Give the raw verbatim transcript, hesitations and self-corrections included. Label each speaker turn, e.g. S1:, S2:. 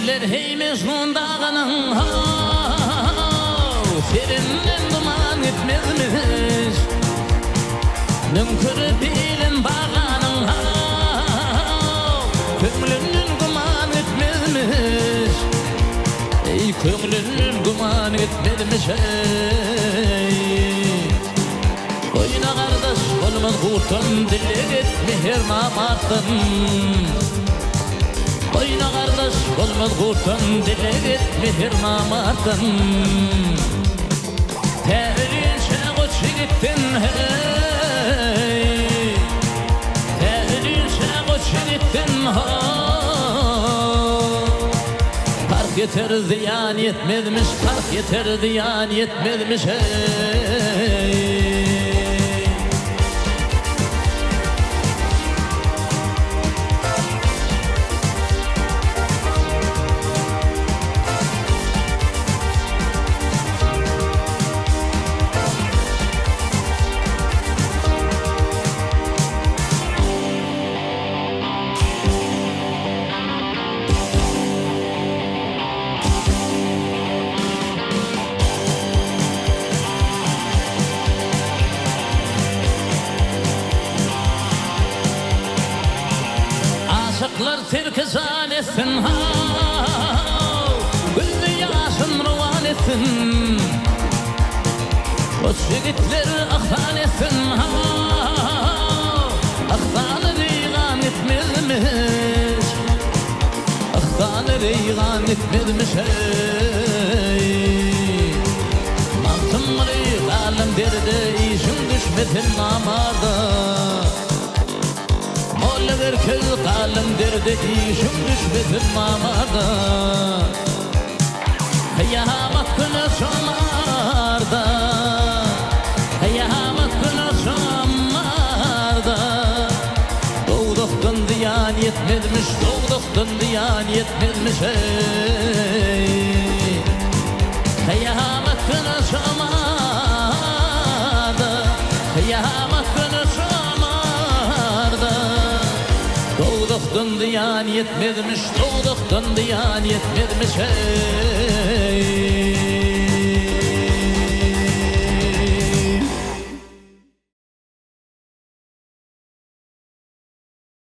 S1: Eller hey mezun dağının ha serinden duman etmezmiş Nünkür bilin bağlanın ha kömlünün duman etmezmiş Ey kömlünün duman etmezmiş ey Koyuna kardeş olmaz kurtun dilek et mehir namatın Koyuna kardeş olmaz kurtun dilek et mehir namatın Teğlinçe koç gittin hey Teğlinçe koç gittin ha Park yeter ziyan yetmezmiş Park yeter ziyan yetmezmiş hey Aşıklar terkezan etsin ha Güldü yaşın ruvan etsin Koç yigitler aktan etsin ha Aktanı reygan etmezmiş Aktanı reygan etmezmiş hey Mantım reygalım derdi işim düşmesin namarda Molla verkel kalem derdi işim düşmesin mamada Kıyamet günü sonarda Kıyamet günü sonarda Doğduktan diyan yetmezmiş Doğduktan diyan yetmezmiş hey Kıyamet günü sonarda Kıyamet günü sonarda Doğduktan diyan yetmezmiş Doğduktan diyan yetmezmiş hey